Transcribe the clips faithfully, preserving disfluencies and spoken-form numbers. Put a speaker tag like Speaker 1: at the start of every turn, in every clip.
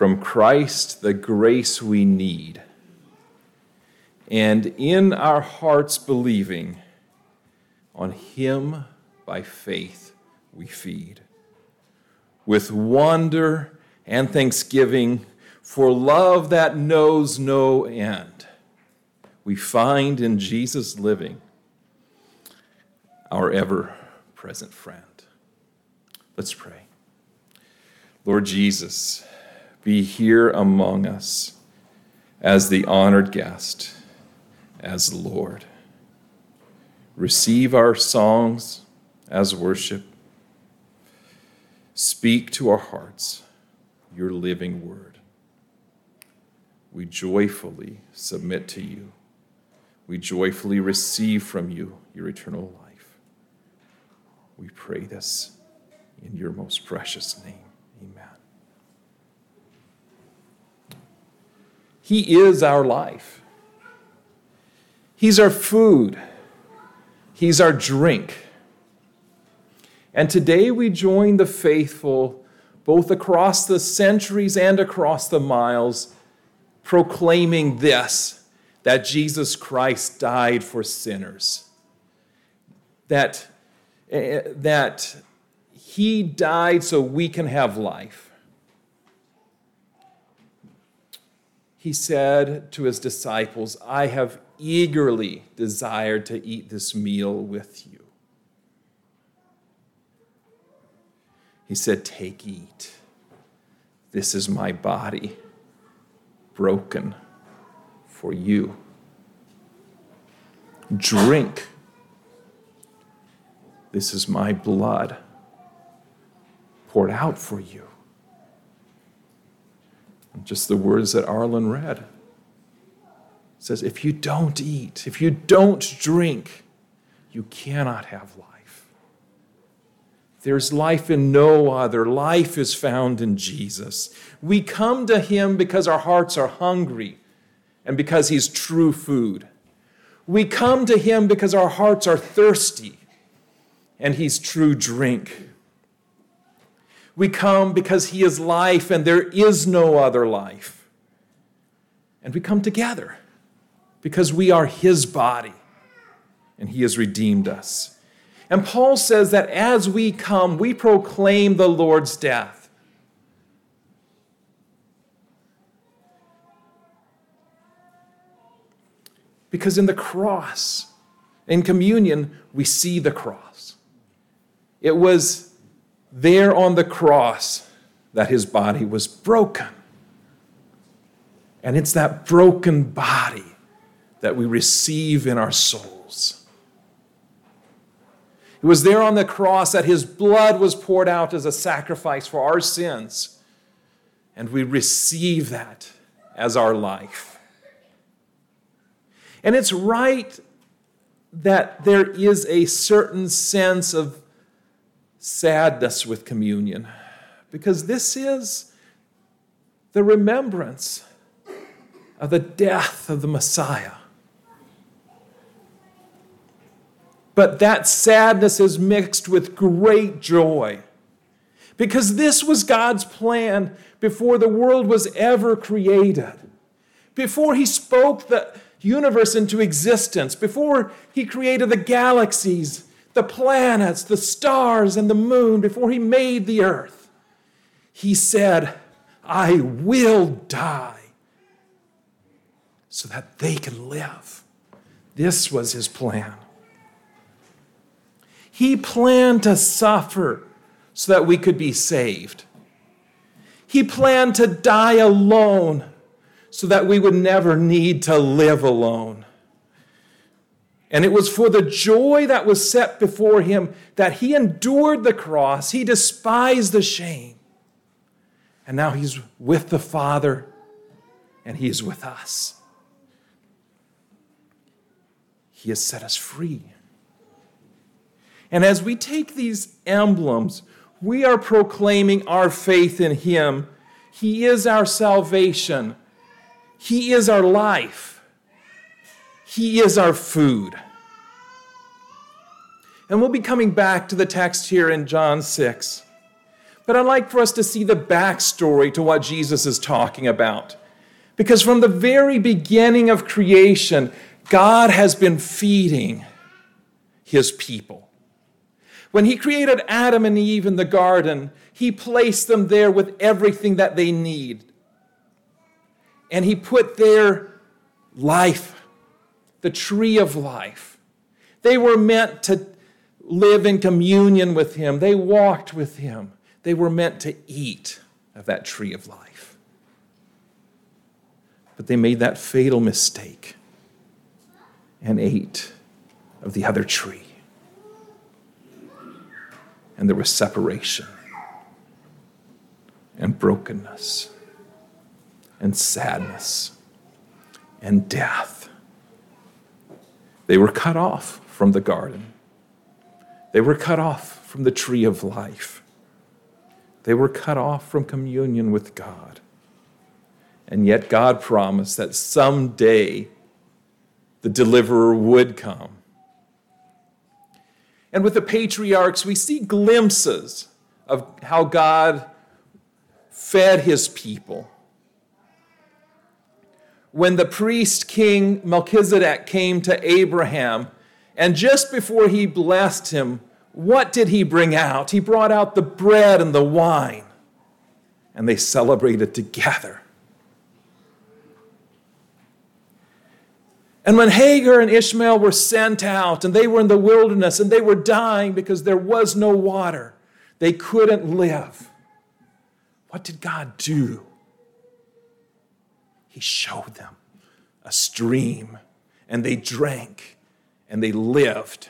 Speaker 1: from Christ the grace we need, and in our hearts believing, on him by faith we feed. With wonder and thanksgiving for love that knows no end, we find in Jesus living our ever-present friend. Let's pray. Lord Jesus, be here among us as the honored guest, as Lord. Receive our songs as worship. Speak to our hearts your living word. We joyfully submit to you. We joyfully receive from you your eternal life. We pray this in your most precious name. Amen. He is our life. He's our food. He's our drink. And today we join the faithful, both across the centuries and across the miles, proclaiming this, that Jesus Christ died for sinners. That, uh, that he died so we can have life. He said to his disciples, I have eagerly desired to eat this meal with you. He said, take, eat. This is my body broken for you. Drink. This is my blood poured out for you. And just the words that Arlen read. It says, if you don't eat, if you don't drink, you cannot have life. There's life in no other. Life is found in Jesus. We come to him because our hearts are hungry and because he's true food. We come to him because our hearts are thirsty and he's true drink. We come because he is life and there is no other life. And we come together because we are his body and he has redeemed us. And Paul says that as we come, we proclaim the Lord's death. Because in the cross, in communion, we see the cross. It was there on the cross that his body was broken. And it's that broken body that we receive in our souls. It was there on the cross that his blood was poured out as a sacrifice for our sins. And we receive that as our life. And it's right that there is a certain sense of sadness with communion, because this is the remembrance of the death of the Messiah. But that sadness is mixed with great joy, because this was God's plan before the world was ever created. Before he spoke the universe into existence, before he created the galaxies, the planets, the stars, and the moon, before he made the earth, he said, I will die so that they can live. This was his plan. He planned to suffer so that we could be saved. He planned to die alone so that we would never need to live alone. And it was for the joy that was set before him that he endured the cross. He despised the shame. And now he's with the Father and he is with us. He has set us free. And as we take these emblems, we are proclaiming our faith in him. He is our salvation. He is our life. He is our food. And we'll be coming back to the text here in John six. But I'd like for us to see the backstory to what Jesus is talking about. Because from the very beginning of creation, God has been feeding his people. When he created Adam and Eve in the garden, he placed them there with everything that they need. And he put there life, the tree of life. They were meant to live in communion with him. They walked with him. They were meant to eat of that tree of life. But they made that fatal mistake and ate of the other tree. And there was separation and brokenness and sadness and death. They were cut off from the garden. They were cut off from the tree of life. They were cut off from communion with God. And yet God promised that someday the deliverer would come. And with the patriarchs, we see glimpses of how God fed his people. When the priest king Melchizedek came to Abraham, and just before he blessed him, what did he bring out? He brought out the bread and the wine, and they celebrated together. And when Hagar and Ishmael were sent out, and they were in the wilderness, and they were dying because there was no water, they couldn't live. What did God do? He showed them a stream, and they drank, and they lived.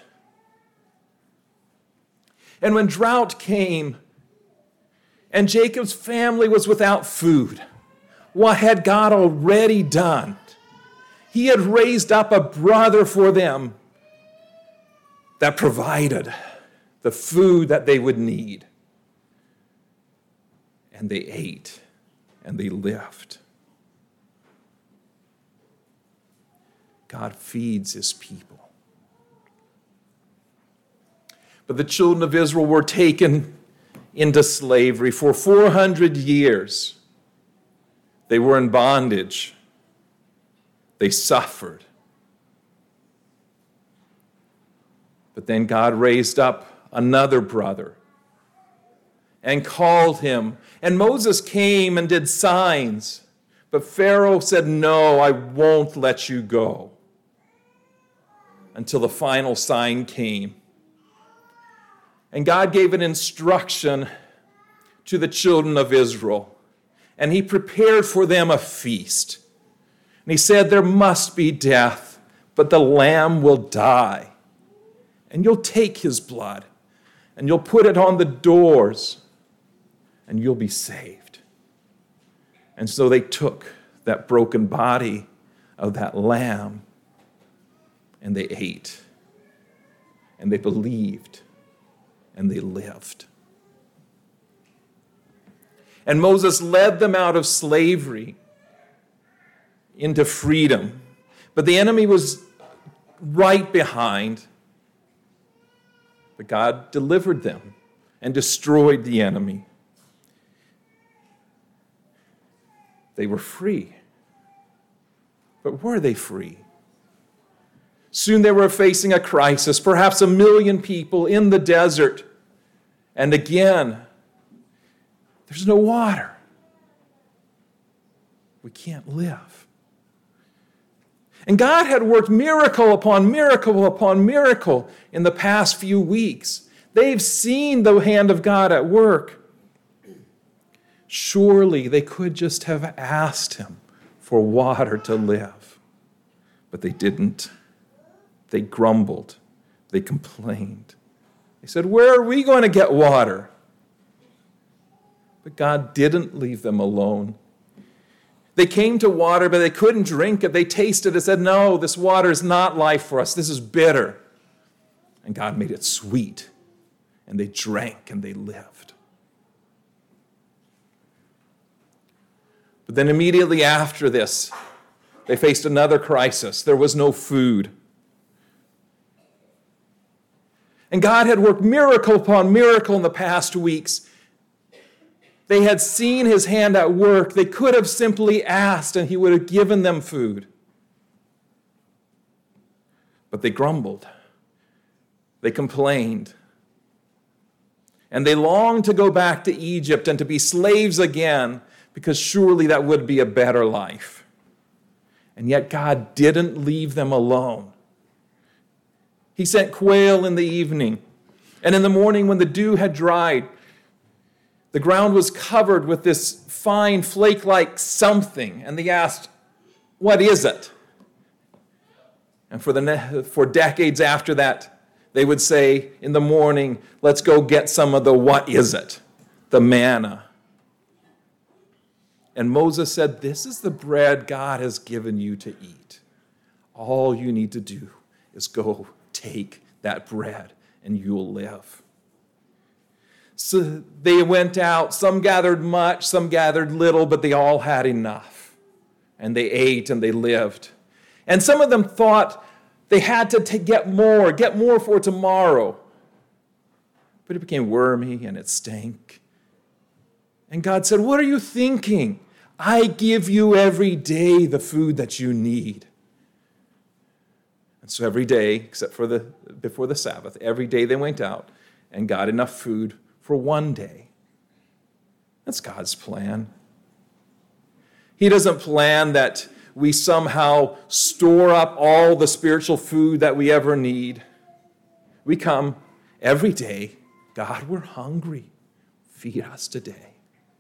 Speaker 1: And when drought came, and Jacob's family was without food, what had God already done? He had raised up a brother for them that provided the food that they would need. And they ate, and they lived. God feeds his people. But the children of Israel were taken into slavery for four hundred years. They were in bondage. They suffered. But then God raised up another brother and called him. And Moses came and did signs. But Pharaoh said, "No, I won't let you go," until the final sign came. And God gave an instruction to the children of Israel. And he prepared for them a feast. And he said, there must be death, but the lamb will die. And you'll take his blood, and you'll put it on the doors, and you'll be saved. And so they took that broken body of that lamb, and they ate, and they believed, and they lived. And Moses led them out of slavery into freedom. But the enemy was right behind. But God delivered them and destroyed the enemy. They were free. But were they free? Soon they were facing a crisis, perhaps a million people in the desert. And again, there's no water. We can't live. And God had worked miracle upon miracle upon miracle in the past few weeks. They've seen the hand of God at work. Surely they could just have asked him for water to live. But they didn't. They grumbled. They complained. They said, where are we going to get water? But God didn't leave them alone. They came to water, but they couldn't drink it. They tasted it and said, no, this water is not life for us. This is bitter. And God made it sweet. And they drank and they lived. But then immediately after this, they faced another crisis. There was no food. And God had worked miracle upon miracle in the past weeks. They had seen his hand at work. They could have simply asked and he would have given them food. But they grumbled. They complained. And they longed to go back to Egypt and to be slaves again, because surely that would be a better life. And yet God didn't leave them alone. He sent quail in the evening. And in the morning when the dew had dried, the ground was covered with this fine flake-like something. And they asked, "What is it?" And for, the, for decades after that, they would say in the morning, "Let's go get some of the what is it?" The manna. And Moses said, "This is the bread God has given you to eat. All you need to do is go take that bread and you'll live." So they went out. Some gathered much, some gathered little, but they all had enough. And they ate and they lived. And some of them thought they had to t- get more, get more for tomorrow. But it became wormy and it stank. And God said, "What are you thinking? I give you every day the food that you need." And so every day, except for the before the Sabbath, every day they went out and got enough food for one day. That's God's plan. He doesn't plan that we somehow store up all the spiritual food that we ever need. We come every day, "God, we're hungry. Feed us today."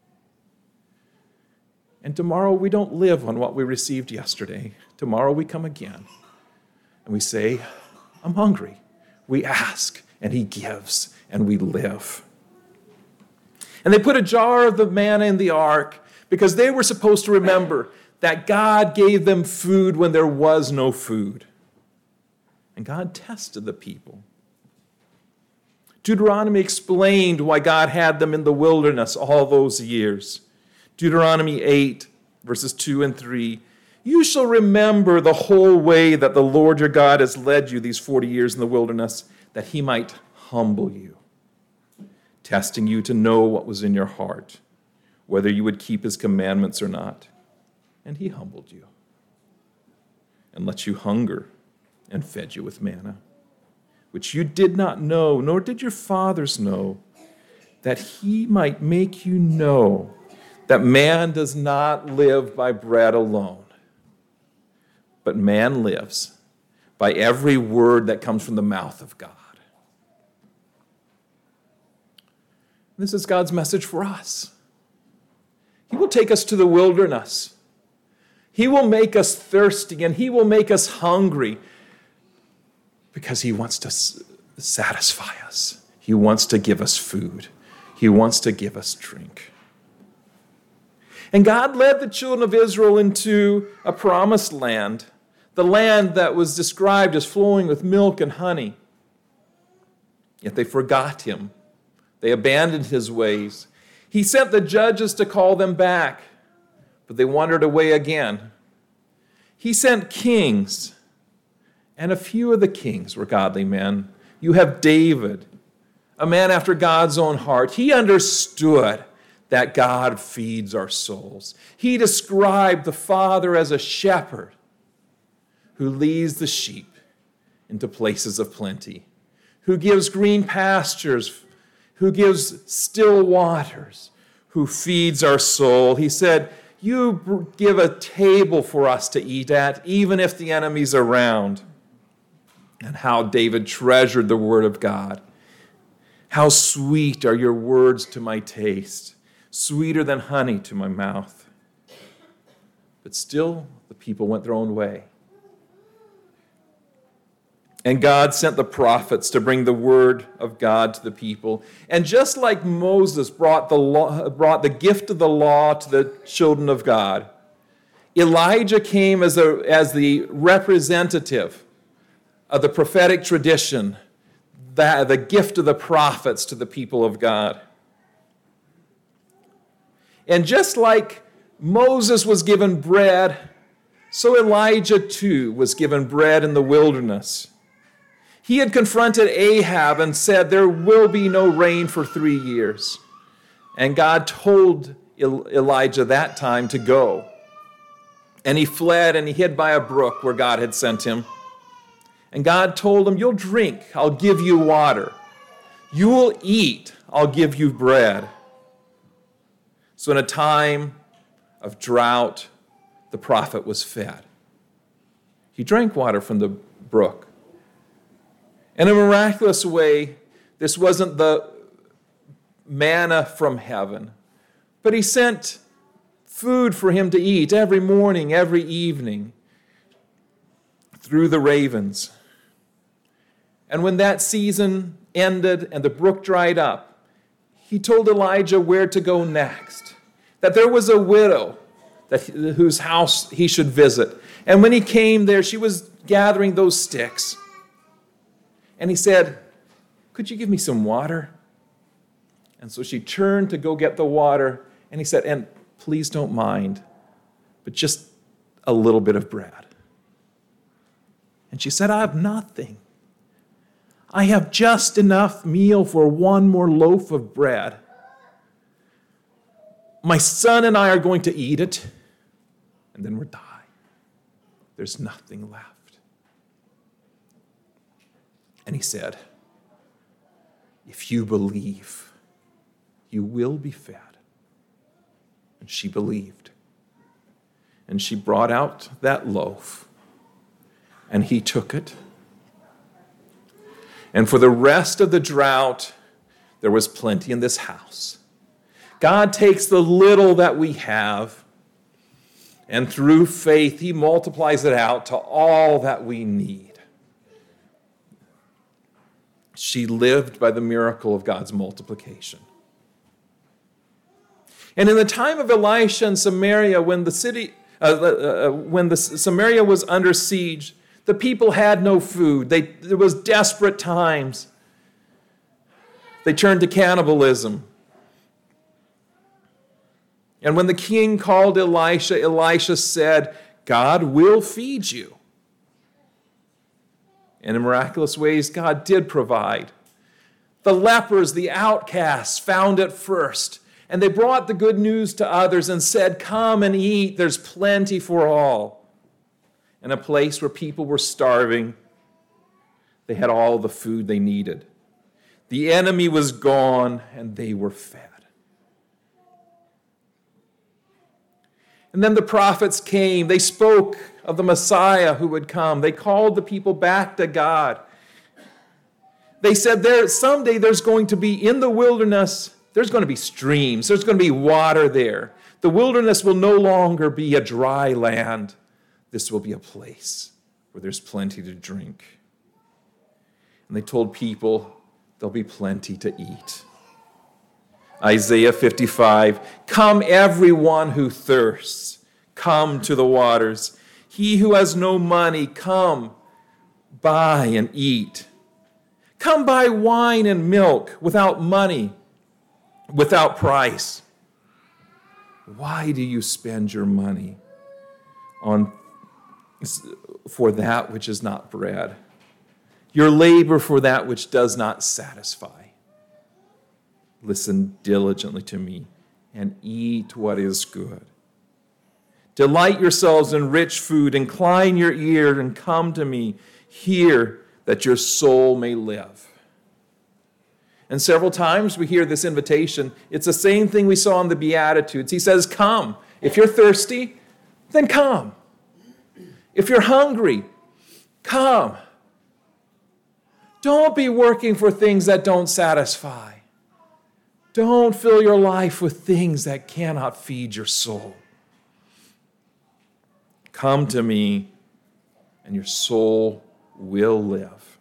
Speaker 1: And tomorrow we don't live on what we received yesterday. Tomorrow we come again and we say, "I'm hungry." We ask and he gives and we live. And they put a jar of the manna in the ark because they were supposed to remember that God gave them food when there was no food. And God tested the people. Deuteronomy explained why God had them in the wilderness all those years. Deuteronomy eight, verses two and three. "You shall remember the whole way that the Lord your God has led you these forty years in the wilderness, that he might humble you, testing you to know what was in your heart, whether you would keep his commandments or not. And he humbled you and let you hunger and fed you with manna, which you did not know, nor did your fathers know, that he might make you know that man does not live by bread alone, but man lives by every word that comes from the mouth of God." This is God's message for us. He will take us to the wilderness. He will make us thirsty and he will make us hungry because he wants to satisfy us. He wants to give us food. He wants to give us drink. And God led the children of Israel into a promised land, the land that was described as flowing with milk and honey. Yet they forgot him. They abandoned his ways. He sent the judges to call them back, but they wandered away again. He sent kings, and a few of the kings were godly men. You have David, a man after God's own heart. He understood that God feeds our souls. He described the Father as a shepherd who leads the sheep into places of plenty, who gives green pastures, who gives still waters, who feeds our soul. He said, "You give a table for us to eat at, even if the enemy's around." And how David treasured the word of God. "How sweet are your words to my taste, sweeter than honey to my mouth." But still, the people went their own way. And God sent the prophets to bring the word of God to the people. And just like Moses brought the law, brought the gift of the law to the children of God, Elijah came as, a, as the representative of the prophetic tradition, the, the gift of the prophets to the people of God. And just like Moses was given bread, so Elijah too was given bread in the wilderness. He had confronted Ahab and said, "There will be no rain for three years." And God told Elijah that time to go. And he fled and he hid by a brook where God had sent him. And God told him, you'll drink, I'll give you water. You will eat, I'll give you bread. So in a time of drought, the prophet was fed. He drank water from the brook. In a miraculous way, this wasn't the manna from heaven, but he sent food for him to eat every morning, every evening, through the ravens. And when that season ended and the brook dried up, he told Elijah where to go next, that there was a widow that, whose house he should visit. And when he came there, she was gathering those sticks. And he said, could you give me some water? And so she turned to go get the water, and he said, and please don't mind, but just a little bit of bread. And she said, I have nothing. I have just enough meal for one more loaf of bread. My son and I are going to eat it, and then we'll die. There's nothing left. And he said, if you believe, you will be fed. And she believed. And she brought out that loaf, and he took it. And for the rest of the drought, there was plenty in this house. God takes the little that we have, and through faith, he multiplies it out to all that we need. She lived by the miracle of God's multiplication. And in the time of Elisha in Samaria, when the city, uh, uh, when the Samaria was under siege, the people had no food. They, there was desperate times. They turned to cannibalism. And when the king called Elisha, Elisha said, God will feed you. And in miraculous ways, God did provide. The lepers, the outcasts, found it first. And they brought the good news to others and said, come and eat. There's plenty for all. In a place where people were starving, they had all the food they needed. The enemy was gone, and they were fed. And then the prophets came. They spoke of the Messiah who would come. They called the people back to God. They said, there someday there's going to be, in the wilderness, there's going to be streams. There's going to be water there. The wilderness will no longer be a dry land. This will be a place where there's plenty to drink. And they told people there'll be plenty to eat. Isaiah fifty-five, come everyone who thirsts, come to the waters. He who has no money, come, buy and eat. Come buy wine and milk without money, without price. Why do you spend your money on for that which is not bread? Your labor for that which does not satisfy. Listen diligently to me and eat what is good. Delight yourselves in rich food. Incline your ear and come to me. Hear that your soul may live. And several times we hear this invitation. It's the same thing we saw in the Beatitudes. He says, come. If you're thirsty, then come. If you're hungry, come. Don't be working for things that don't satisfy. Don't fill your life with things that cannot feed your soul. Come to me, and your soul will live.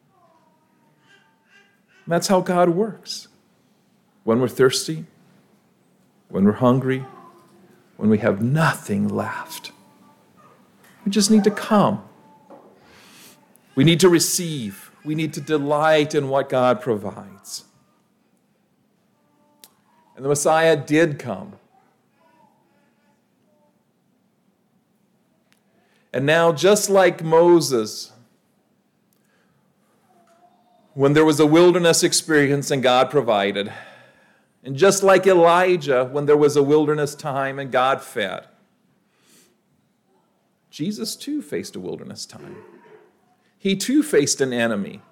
Speaker 1: And that's how God works. When we're thirsty, when we're hungry, when we have nothing left, we just need to come. We need to receive. We need to delight in what God provides. And the Messiah did come. And now, just like Moses, when there was a wilderness experience and God provided, And just like Elijah, when there was a wilderness time and God fed, Jesus too faced a wilderness time. He too faced an enemy.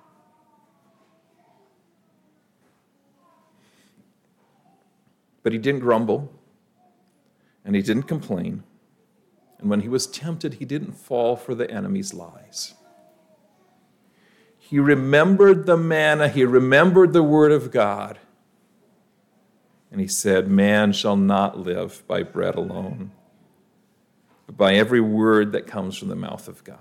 Speaker 1: But he didn't grumble, and he didn't complain. And when he was tempted, he didn't fall for the enemy's lies. He remembered the manna, he remembered the word of God, and he said, man shall not live by bread alone, but by every word that comes from the mouth of God.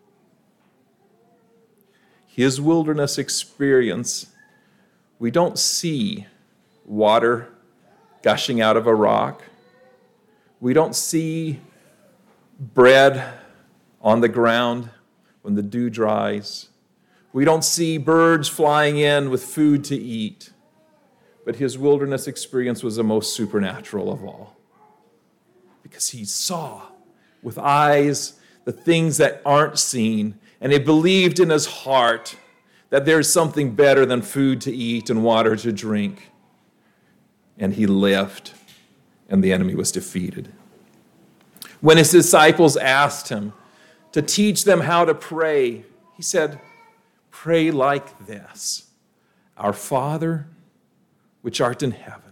Speaker 1: His wilderness experience, we don't see water gushing out of a rock. We don't see bread on the ground when the dew dries. We don't see birds flying in with food to eat. But his wilderness experience was the most supernatural of all, because he saw with eyes the things that aren't seen, and he believed in his heart that there's something better than food to eat and water to drink. And he lived, and the enemy was defeated. When his disciples asked him to teach them how to pray, he said, pray like this: Our Father, which art in heaven,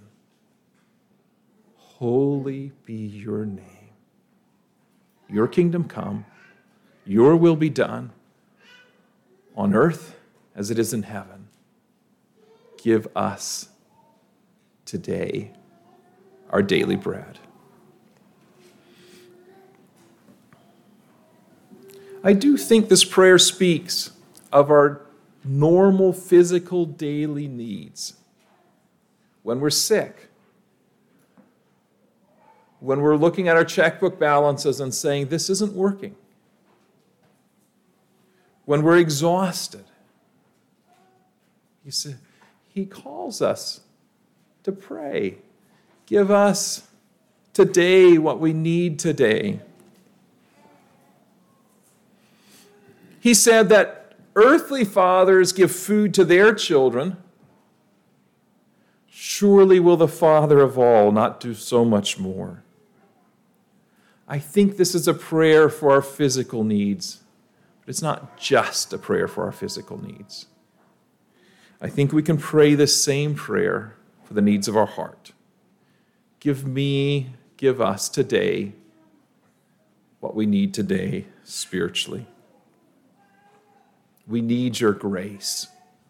Speaker 1: holy be your name. Your kingdom come, your will be done, on earth as it is in heaven. Give us today our daily bread. I do think this prayer speaks of our normal physical daily needs. When we're sick, when we're looking at our checkbook balances and saying, this isn't working. When we're exhausted, he said, he calls us to pray. Give us today what we need today. He said that earthly fathers give food to their children. Surely will the Father of all not do so much more. I think this is a prayer for our physical needs, but it's not just a prayer for our physical needs. I think we can pray this same prayer for the needs of our heart. Give me, give us today what we need today spiritually. We need your grace.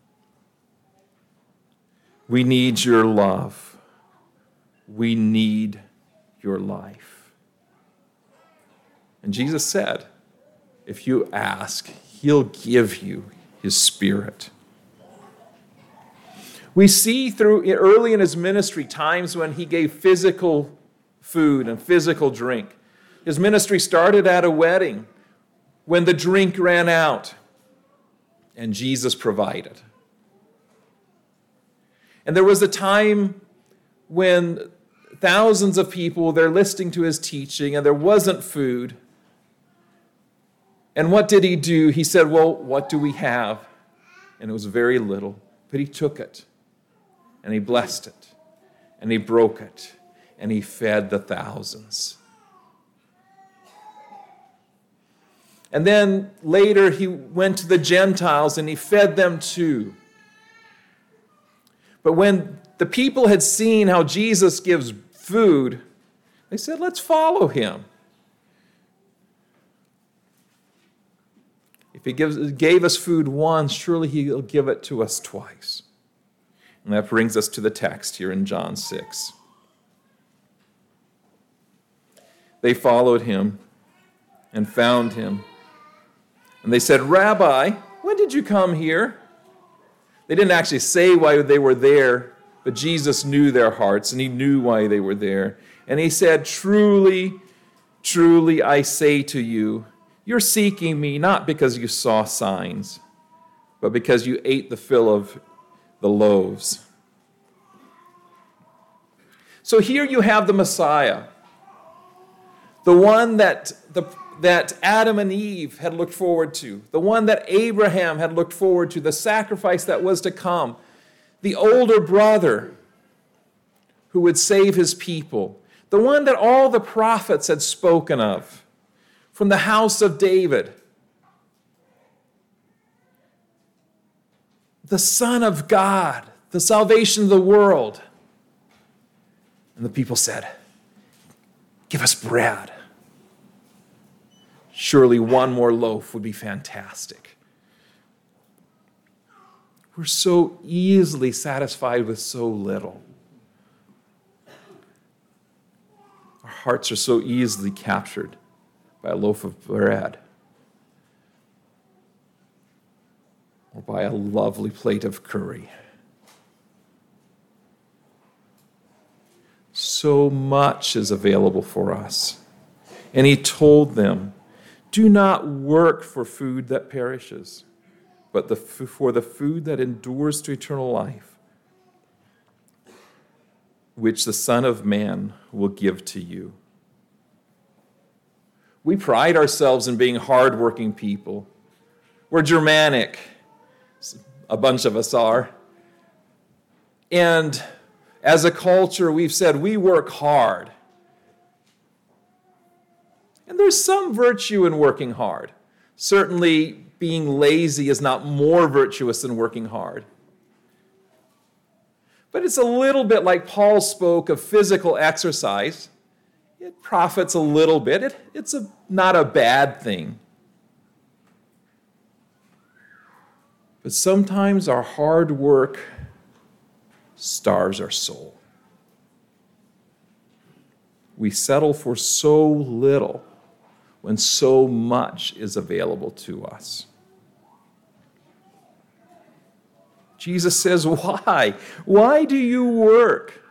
Speaker 1: We need your love. We need your life. And Jesus said, if you ask, he'll give you his Spirit. We see through early in his ministry times when he gave physical food and physical drink. His ministry started at a wedding when the drink ran out, and Jesus provided. And there was a time when thousands of people, they're listening to his teaching, and there wasn't food. And what did he do? He said, well, what do we have? And it was very little, but he took it, and he blessed it, and he broke it, and he fed the thousands. And then later he went to the Gentiles and he fed them too. But when the people had seen how Jesus gives food, they said, let's follow him. If he gives, gave us food once, surely he'll give it to us twice. And that brings us to the text here in John six. They followed him and found him. And they said, Rabbi, when did you come here? They didn't actually say why they were there, but Jesus knew their hearts, and he knew why they were there. And he said, truly, truly, I say to you, you're seeking me not because you saw signs, but because you ate the fill of the loaves. So here you have the Messiah, the one that the that Adam and Eve had looked forward to, the one that Abraham had looked forward to, the sacrifice that was to come, the older brother who would save his people, the one that all the prophets had spoken of, from the house of David, the Son of God, the salvation of the world. And the people said, "Give us bread. Surely one more loaf would be fantastic." We're so easily satisfied with so little. Our hearts are so easily captured by a loaf of bread or by a lovely plate of curry. So much is available for us. And he told them, "Do not work for food that perishes, but the, for the food that endures to eternal life, which the Son of Man will give to you." We pride ourselves in being hardworking people. We're Germanic, a bunch of us are. And as a culture, we've said we work hard. And there's some virtue in working hard. Certainly, being lazy is not more virtuous than working hard. But it's a little bit like Paul spoke of physical exercise. It profits a little bit. It, it's a, not a bad thing. But sometimes our hard work starves our soul. We settle for so little when so much is available to us. Jesus says, why? Why do you work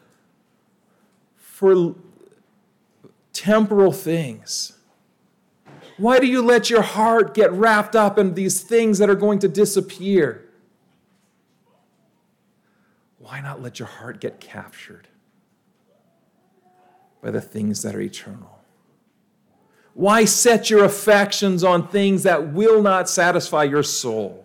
Speaker 1: for temporal things? Why do you let your heart get wrapped up in these things that are going to disappear? Why not let your heart get captured by the things that are eternal? Why set your affections on things that will not satisfy your soul?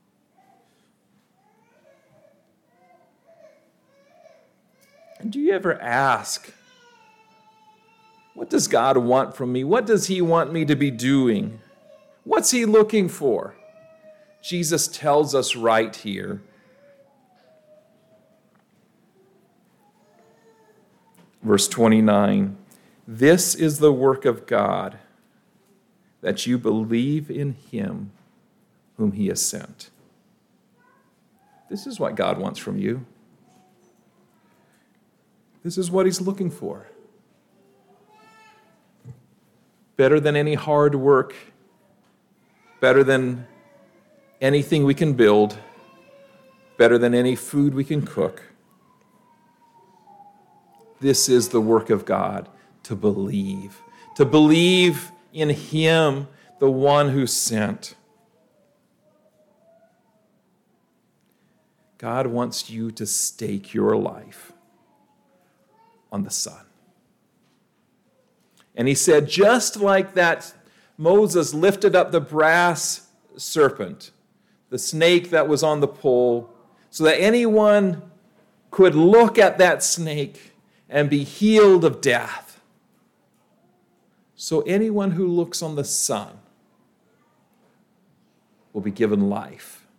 Speaker 1: And do you ever ask, what does God want from me? What does he want me to be doing? What's he looking for? Jesus tells us right here. Verse twenty-nine, "This is the work of God, that you believe in him whom he has sent." This is what God wants from you. This is what he's looking for. Better than any hard work, better than anything we can build, better than any food we can cook. This is the work of God, to believe. To believe in him, the one who sent. God wants you to stake your life on the Son. And he said, just like that Moses lifted up the brass serpent, the snake that was on the pole, so that anyone could look at that snake and be healed of death. So anyone who looks on the Son will be given life.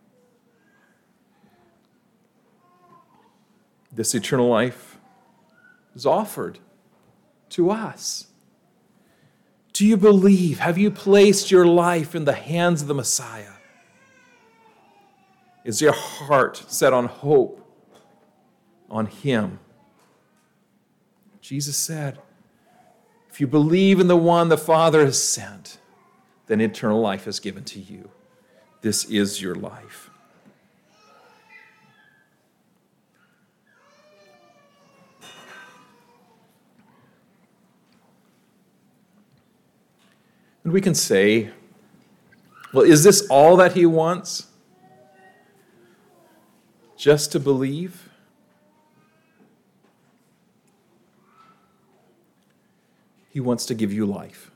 Speaker 1: This eternal life is offered to us. Do you believe? Have you placed your life in the hands of the Messiah? Is your heart set on hope, on him? Jesus said, if you believe in the one the Father has sent, then eternal life is given to you. This is your life. And we can say, well, is this all that he wants? Just to believe? He wants to give you life.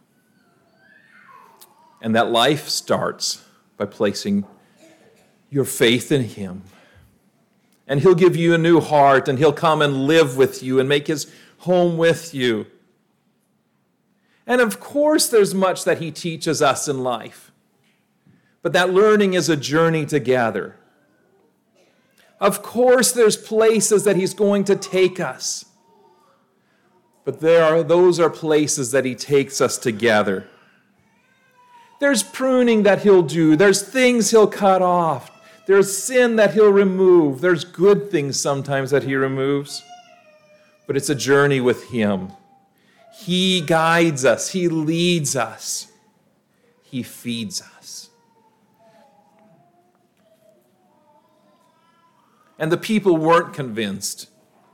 Speaker 1: And that life starts by placing your faith in him And he'll give you a new heart, and he'll come and live with you and make his home with you. And of course, there's much that he teaches us in life. But that learning is a journey together. Of course, there's places that he's going to take us. But there are those are places that he takes us together. There's pruning that he'll do. There's things he'll cut off. There's sin that he'll remove. There's good things sometimes that he removes. But it's a journey with him. He guides us. He leads us. He feeds us. And the people weren't convinced.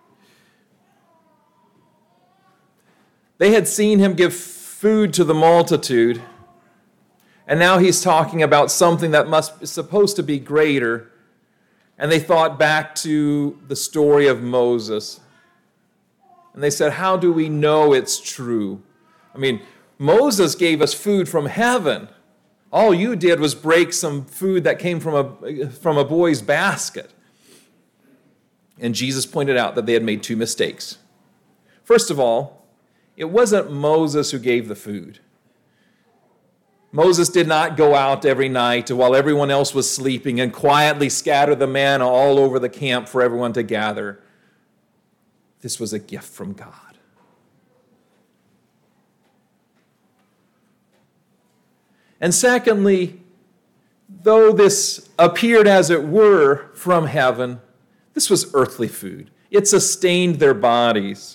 Speaker 1: They had seen him give food to the multitude, and now he's talking about something that must is supposed to be greater. And they thought back to the story of Moses. And they said, how do we know it's true? I mean, Moses gave us food from heaven. All you did was break some food that came from a, from a boy's basket. And Jesus pointed out that they had made two mistakes. First of all, it wasn't Moses who gave the food. Moses did not go out every night while everyone else was sleeping and quietly scatter the manna all over the camp for everyone to gather. This was a gift from God. And secondly, though this appeared as it were from heaven, this was earthly food. It sustained their bodies.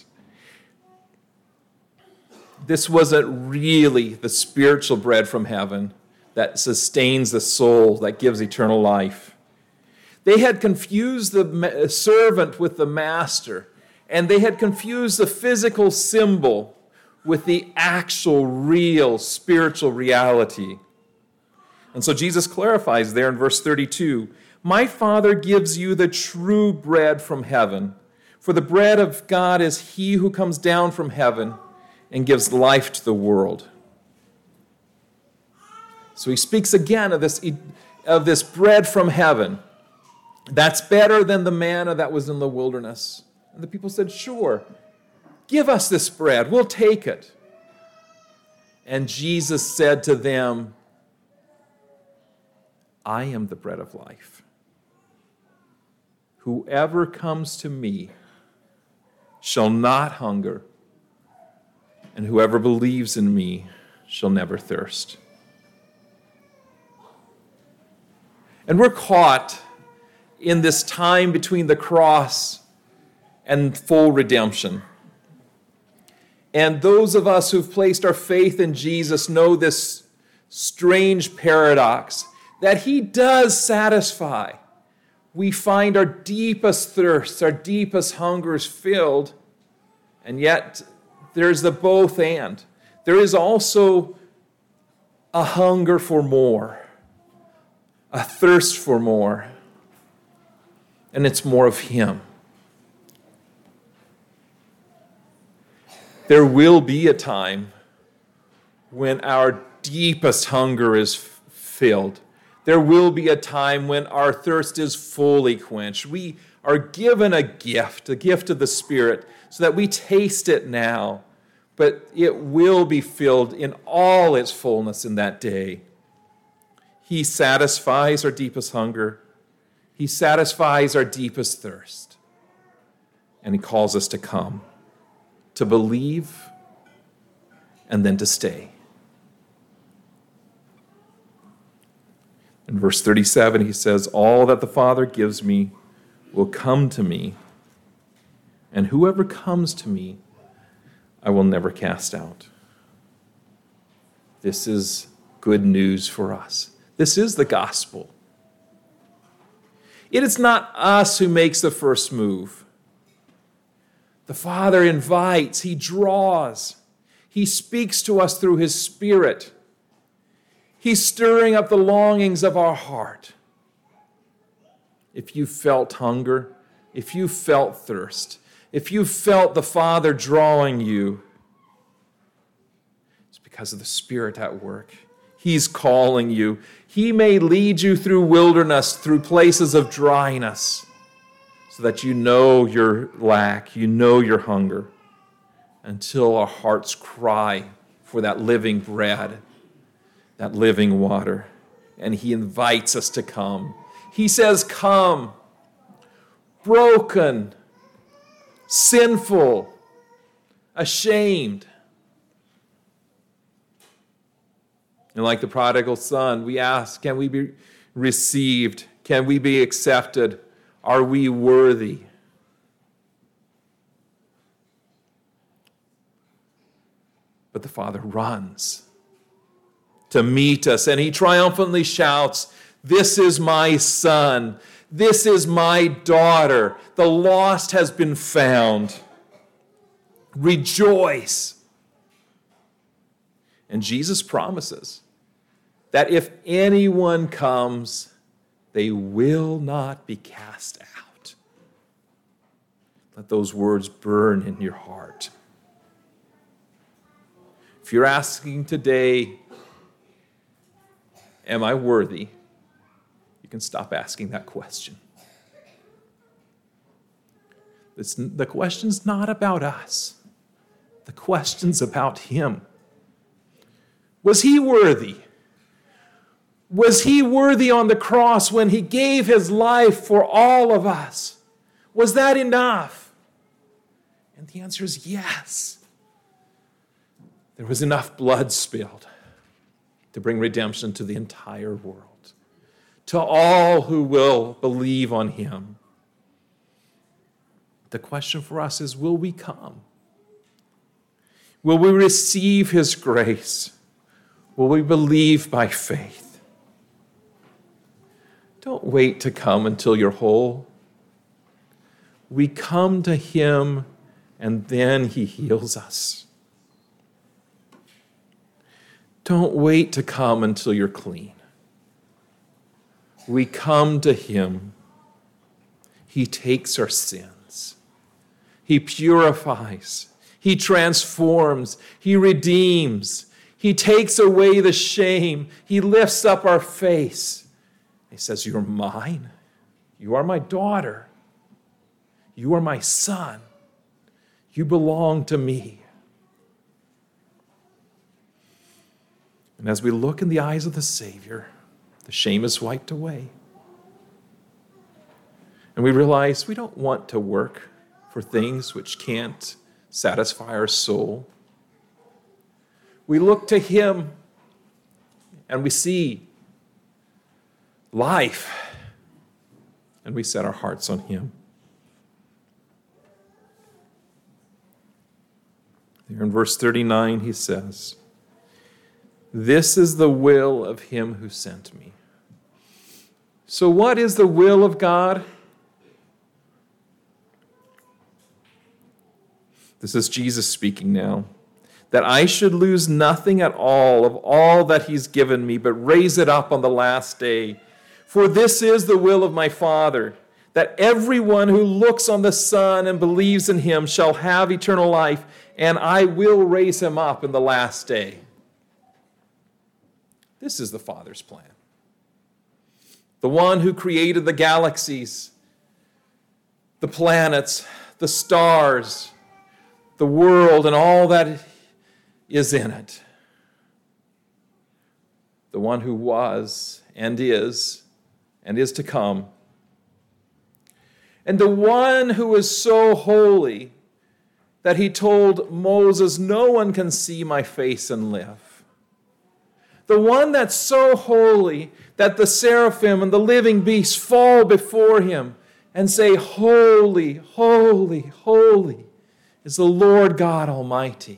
Speaker 1: This wasn't really the spiritual bread from heaven that sustains the soul, that gives eternal life. They had confused the servant with the master, and they had confused the physical symbol with the actual, real, spiritual reality. And so Jesus clarifies there in verse thirty-two, my Father gives you the true bread from heaven, for the bread of God is he who comes down from heaven and gives life to the world. So he speaks again of this, of this bread from heaven. That's better than the manna that was in the wilderness. And the people said, sure, give us this bread, we'll take it. And Jesus said to them, I am the bread of life. Whoever comes to me shall not hunger, and whoever believes in me shall never thirst. And we're caught in this time between the cross and full redemption. And those of us who've placed our faith in Jesus know this strange paradox that he does satisfy. We find our deepest thirsts, our deepest hungers filled, and yet there's the both and. There is also a hunger for more, a thirst for more, and it's more of him. There will be a time when our deepest hunger is f- filled. There will be a time when our thirst is fully quenched. We are given a gift, a gift of the Spirit, so that we taste it now, but it will be filled in all its fullness in that day. He satisfies our deepest hunger. He satisfies our deepest thirst. And he calls us to come, to believe, and then to stay. In verse thirty-seven, he says, all that the Father gives me will come to me, and whoever comes to me, I will never cast out. This is good news for us. This is the gospel. It is not us who makes the first move. The Father invites, he draws, he speaks to us through his Spirit. He's stirring up the longings of our heart. If you felt hunger, if you felt thirst, if you felt the Father drawing you, it's because of the Spirit at work. He's calling you. He may lead you through wilderness, through places of dryness, so that you know your lack, you know your hunger, until our hearts cry for that living bread, that living water. And he invites us to come. He says, come, broken, sinful, ashamed. And like the prodigal son, we ask, can we be received? Can we be accepted? Are we worthy? But the Father runs to meet us, and he triumphantly shouts, this is my son. This is my daughter. The lost has been found. Rejoice. And Jesus promises that if anyone comes, they will not be cast out. Let those words burn in your heart. If you're asking today, am I worthy? You can stop asking that question. It's, the question's not about us. The question's about him. Was he worthy? Was he worthy on the cross when he gave his life for all of us? Was that enough? And the answer is yes. There was enough blood spilled to bring redemption to the entire world, to all who will believe on him. The question for us is, will we come? Will we receive his grace? Will we believe by faith? Don't wait to come until you're whole. We come to him, and then he heals us. Don't wait to come until you're clean. We come to him. He takes our sins. He purifies. He transforms. He redeems. He takes away the shame. He lifts up our face. He says, you're mine. You are my daughter. You are my son. You belong to me. And as we look in the eyes of the Savior, the shame is wiped away. And we realize we don't want to work for things which can't satisfy our soul. We look to him and we see life, and we set our hearts on him. There in verse thirty-nine, he says, this is the will of him who sent me. So what is the will of God? This is Jesus speaking now. That I should lose nothing at all of all that he's given me, but raise it up on the last day. For this is the will of my Father, that everyone who looks on the Son and believes in him shall have eternal life, and I will raise him up in the last day. This is the Father's plan. The one who created the galaxies, the planets, the stars, the world, and all that is in it. The one who was and is and is to come. And the one who is so holy that he told Moses, no one can see my face and live. The one that's so holy that the seraphim and the living beasts fall before him and say, holy, holy, holy is the Lord God Almighty.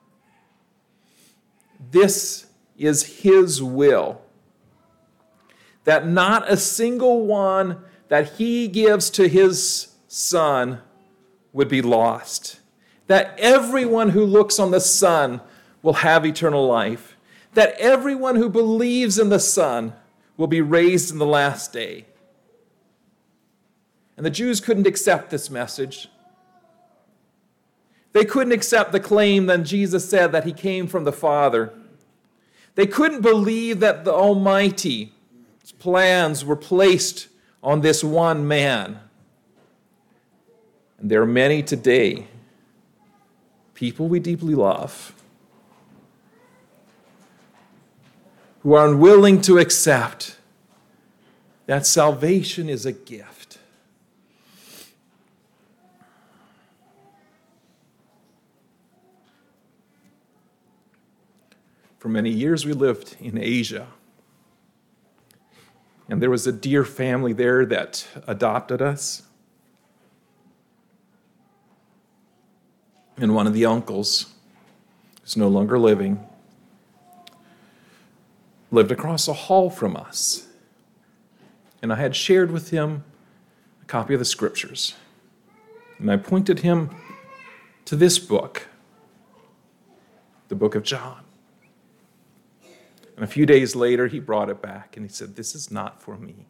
Speaker 1: This is his will, that not a single one that he gives to his Son would be lost, that everyone who looks on the Son will have eternal life, that everyone who believes in the Son will be raised in the last day. And the Jews couldn't accept this message. They couldn't accept the claim that Jesus said that he came from the Father. They couldn't believe that the Almighty's plans were placed on this one man. And there are many today, people we deeply love, who are unwilling to accept that salvation is a gift. For many years we lived in Asia, and there was a dear family there that adopted us. And one of the uncles, who's no longer living, lived across the hall from us. And I had shared with him a copy of the scriptures. And I pointed him to this book, the book of John. And a few days later, he brought it back and he said, "This is not for me."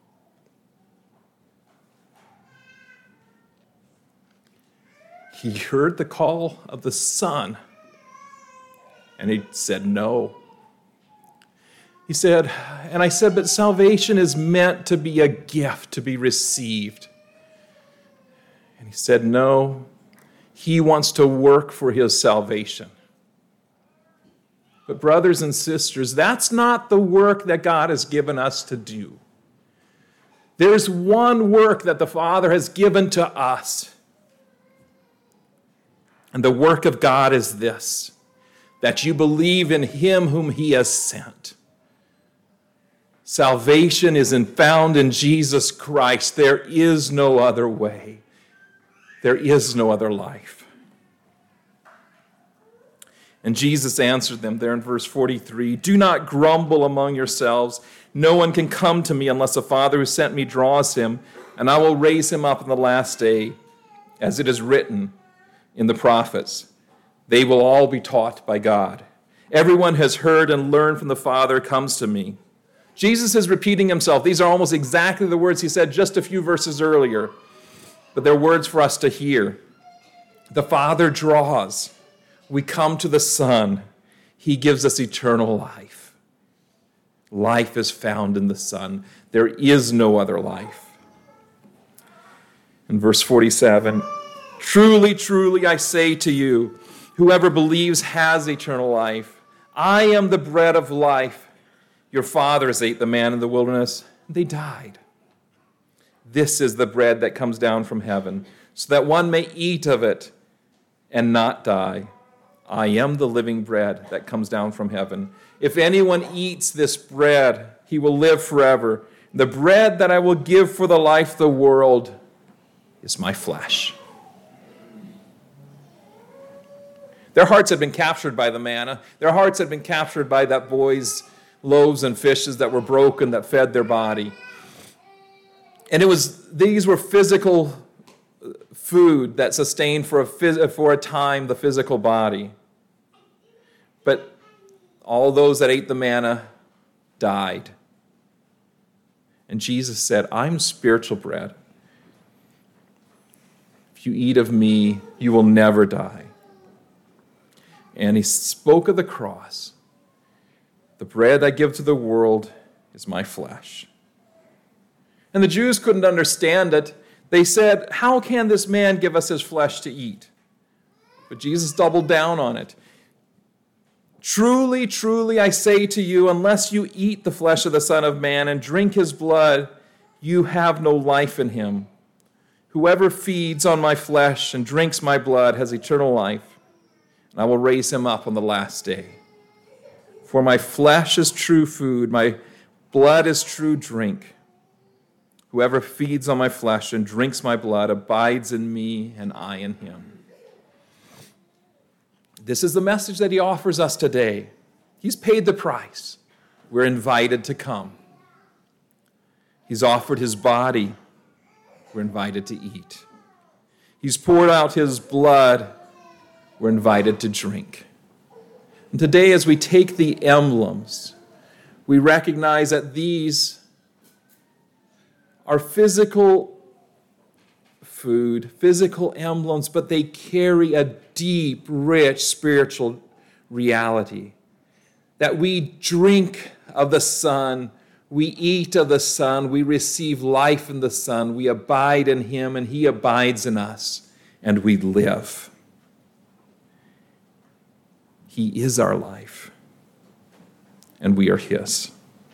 Speaker 1: He heard the call of the Son, and he said no. He said, and I said, but salvation is meant to be a gift, to be received. And he said, no, he wants to work for his salvation. But brothers and sisters, that's not the work that God has given us to do. There's one work that the Father has given to us. And the work of God is this, that you believe in him whom he has sent. Salvation is found in Jesus Christ. There is no other way. There is no other life. And Jesus answered them there in verse forty-three, "Do not grumble among yourselves. No one can come to me unless the Father who sent me draws him, and I will raise him up on the last day, as it is written in the prophets. They will all be taught by God. Everyone has heard and learned from the Father comes to me." Jesus is repeating himself. These are almost exactly the words he said just a few verses earlier, but they're words for us to hear. The Father draws. We come to the Son. He gives us eternal life. Life is found in the Son. There is no other life. In verse forty-seven, "Truly, truly, I say to you, whoever believes has eternal life. I am the bread of life. Your fathers ate the manna in the wilderness. They died. This is the bread that comes down from heaven, so that one may eat of it and not die. I am the living bread that comes down from heaven. If anyone eats this bread, he will live forever. The bread that I will give for the life of the world is my flesh." Their hearts had been captured by the manna. Their hearts had been captured by that boy's loaves and fishes that were broken that fed their body. And it was these were physical food that sustained for a, phys- for a time the physical body. But all those that ate the manna died. And Jesus said, "I'm spiritual bread. If you eat of me, you will never die." And he spoke of the cross. "The bread I give to the world is my flesh." And the Jews couldn't understand it. They said, "How can this man give us his flesh to eat?" But Jesus doubled down on it. "Truly, truly, I say to you, unless you eat the flesh of the Son of Man and drink his blood, you have no life in him. Whoever feeds on my flesh and drinks my blood has eternal life, and I will raise him up on the last day. For my flesh is true food, my blood is true drink. Whoever feeds on my flesh and drinks my blood abides in me, and I in him." This is the message that he offers us today. He's paid the price. We're invited to come. He's offered his body. We're invited to eat. He's poured out his blood. We're invited to drink. And today, as we take the emblems, we recognize that these are physical food, physical emblems, but they carry a deep, rich spiritual reality. That we drink of the Son, we eat of the Son, we receive life in the Son, we abide in him, and he abides in us. and we live. He is our life, and we are his.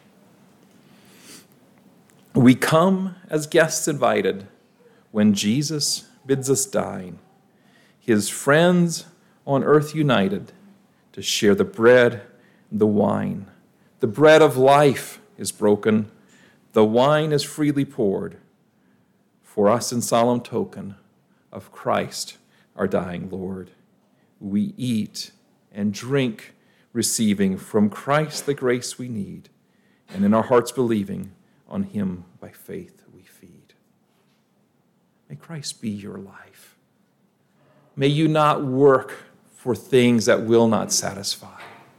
Speaker 1: We come as guests invited when Jesus bids us dine, his friends on earth united to share the bread and the wine. The bread of life is broken, the wine is freely poured for us in solemn token of Christ, our dying Lord. We eat and drink, receiving from Christ the grace we need, and in our hearts believing on him by faith we feed. May Christ be your life. May you not work for things that will not satisfy,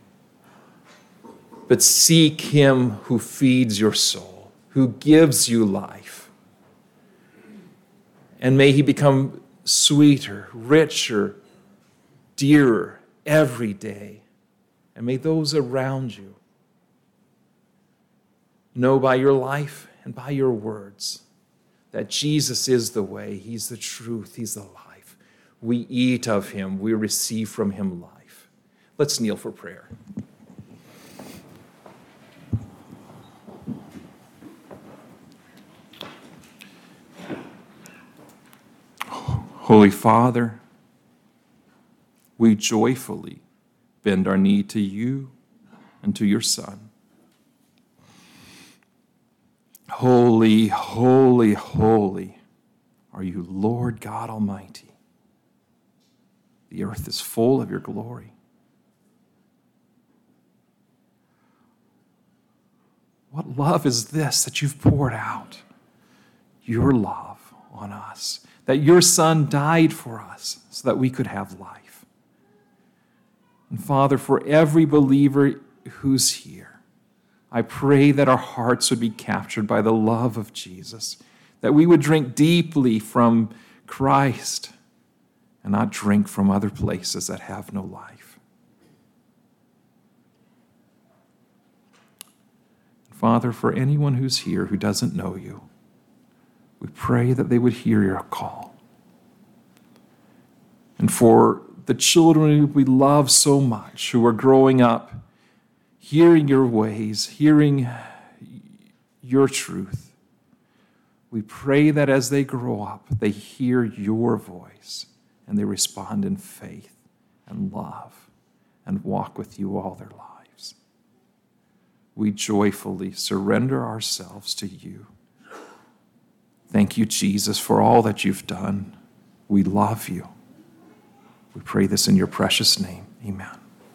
Speaker 1: but seek him who feeds your soul, who gives you life. And may he become sweeter, richer, dearer every day. And may those around you know by your life and by your words that Jesus is the way, he's the truth, he's the life. We eat of him, we receive from him life. Let's kneel for prayer. Holy Father, we joyfully bend our knee to you and to your Son. Holy, holy, holy are you, Lord God Almighty. The earth is full of your glory. What love is this that you've poured out? Your love on us, that your Son died for us so that we could have life. And Father, for every believer who's here, I pray that our hearts would be captured by the love of Jesus, that we would drink deeply from Christ and not drink from other places that have no life. Father, for anyone who's here who doesn't know you, we pray that they would hear your call. And for the children we love so much who are growing up, hearing your ways, hearing your truth, we pray that as they grow up, they hear your voice and they respond in faith and love and walk with you all their lives. We joyfully surrender ourselves to you. Thank you, Jesus, for all that you've done. We love you. We pray this in your precious name. Amen.